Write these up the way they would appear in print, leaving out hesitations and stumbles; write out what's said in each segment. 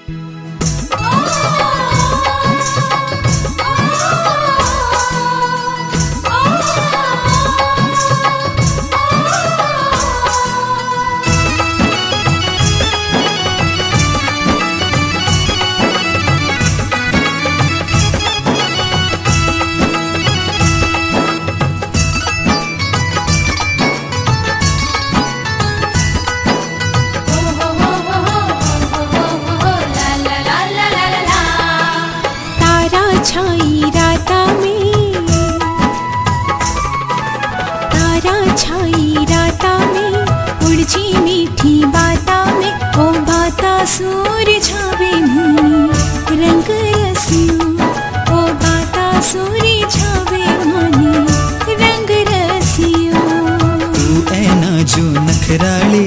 सूर्य छावे मानी रंग रसियो, ओ गाता सूर्य छावे मानी रंग रसियो। तू ऐना जो नखराली,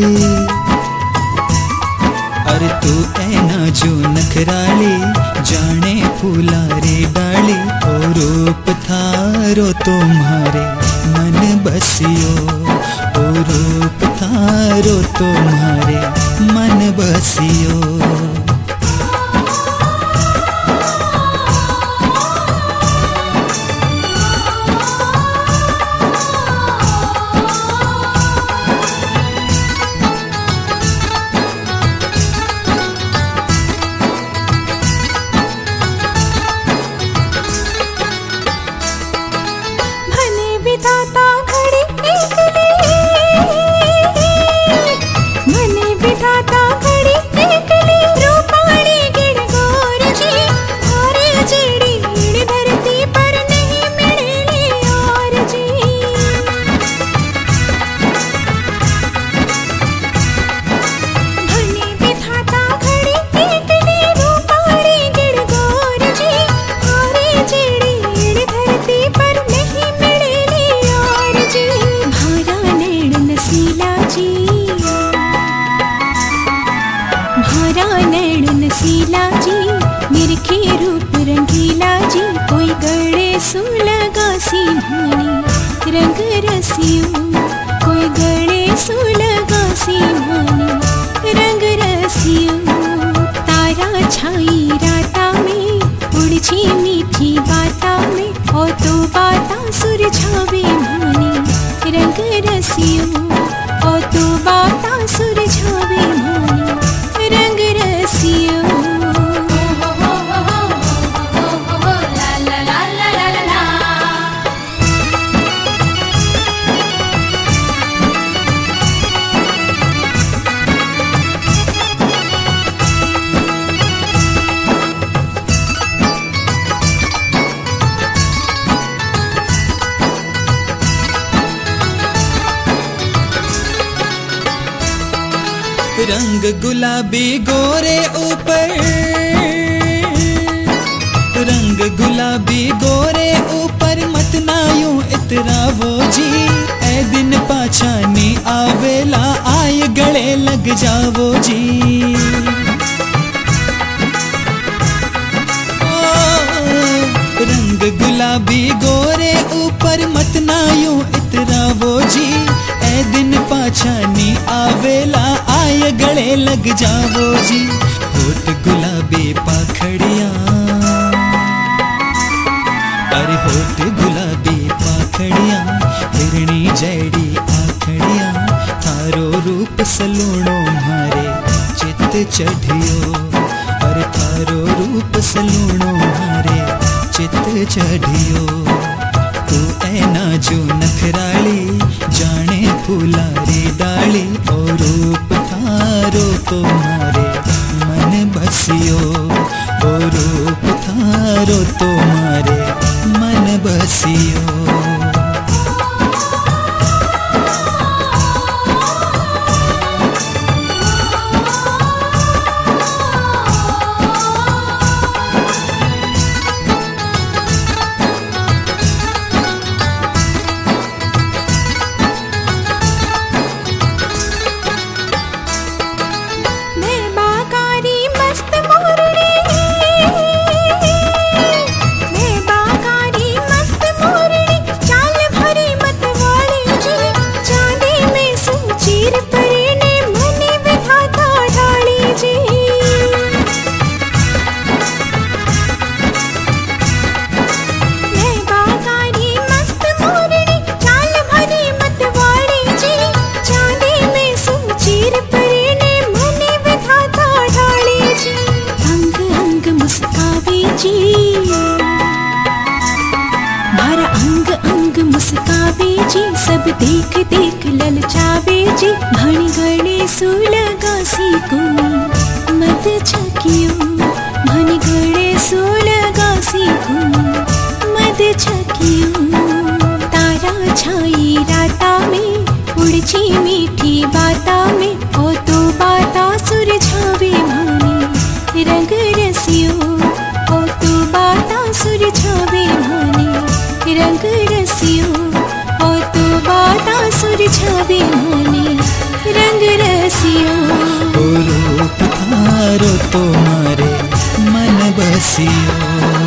अरे तू ऐना जो नखराली, जाने फूला रे डाली, ओ रूप थारो तुम्हारे मन बसियो, ओ रूप थारो तुम्हारे मन बसियो। नसीला जी निरखे रूप रंगीला जी, कोई गले सुलगा सी भानी रंग रसियो, कोई गले सुलगा सी भानी रंग रसियो। तारा छाई राता में उड़ची मीठी बाता में, ओ तो बाता सुर छावे भानी रंग रसियो, ओ तो बाता सुर छावे भानी रंग रसियो। रंग गुलाबी गोरे ऊपर, रंग गुलाबी गोरे ऊपर, मत ना यूं इतरावो जी, ए दिन पाछानी आवेला आए गले लग जावो जी। रंग गुलाबी गोरे ऊपर, मत ना यूं इतरावो जी, ए दिन पाछानी आवेला आए गले लग जावो जी। होठ गुलाबी पाखड़िया, अरे होठ गुलाबी पाखड़िया, हिरणी जैडी आखड़िया, थारो रूप सलूणो मारे चित चढ़ियो, अरे थारो रूप सलूणो मारे चित चढ़ियो। तू ऐना जो नखराली, जाने फूला रे डाली, ओ रूप थारो तुम्हारे मन बसियो, ओ रूप थारो तुम्हारे मन बसियो। मैं बाकारी मस्त मोरनी, देख देख ललचावे जी भाणी गणे सुलगासी कुनी मत छकियो भाणी गणे सुलगासी कुनी मत छकियो तारा छाई राता में उड़ची मीठी बाता में ओ तो बाता सुरझावे भानी रंग रसियो ओ तो बाता सुरझावे भानी रंग रसियो ओ तो बाता सुरझावे भानी रंग रसियो ओ रूप थारो तो मारे मन बसियो।